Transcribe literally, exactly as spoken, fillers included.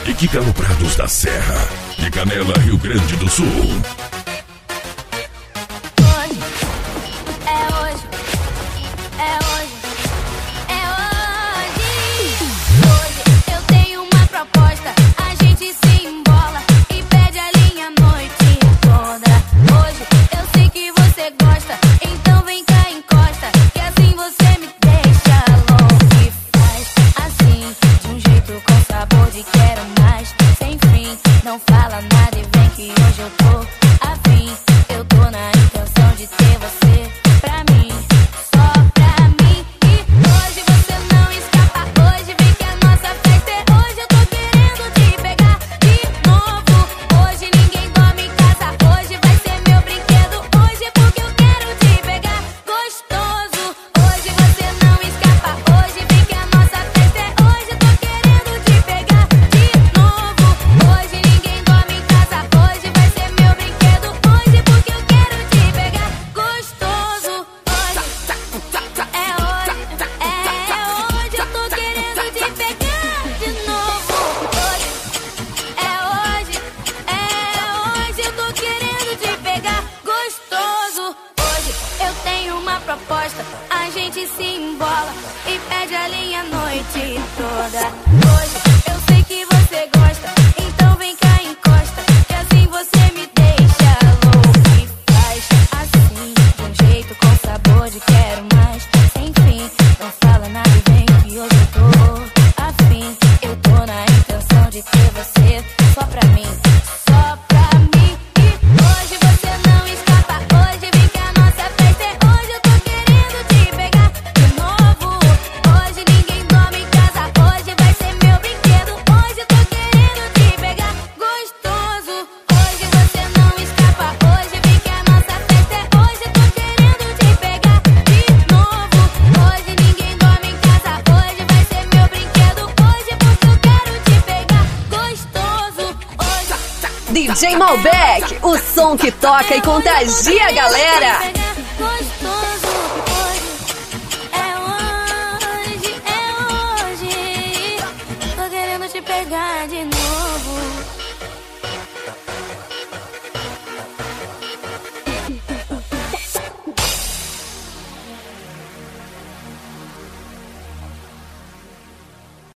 e que Prados da Serra, de Canela, Rio Grande do Sul. Não fala nada e vem que hoje eu tô afim. Eu tô na intenção de ter você pra mim, só pra mim. E hoje você não escapa, hoje vem que a nossa festa é hoje. Eu tô querendo te pegar de novo. Hoje ninguém dorme em casa, hoje vai ser meu brinquedo. Hoje é porque eu quero te pegar gostoso. Hoje você não escapa, hoje vem que a nossa festa é hoje. Eu tô querendo te pegar de novo. Hoje proposta, a gente se embola e pede a linha a noite toda. Hoje eu sei que você gosta, então vem cá e encosta, que assim você me deixa louco. E faz assim, de um jeito com sabor de quero mais, sem fim. Não fala nada e vem que hoje eu tô afim. Eu tô na intenção de ter você só pra mim, só pra mim. E hoje você não escapa, hoje vem que a nossa festa é hoje. Eu tô querendo te pegar de novo. Hoje ninguém dorme em casa, hoje vai ser meu brinquedo. Hoje eu tô querendo te pegar gostoso. Hoje você não escapa, hoje vem que a nossa festa é hoje. Eu tô querendo te pegar de novo. Hoje ninguém dorme em casa, hoje vai ser meu brinquedo. Hoje é porque eu quero te pegar gostoso. Hoje D J Malbec, o som que toca e contagia a galera.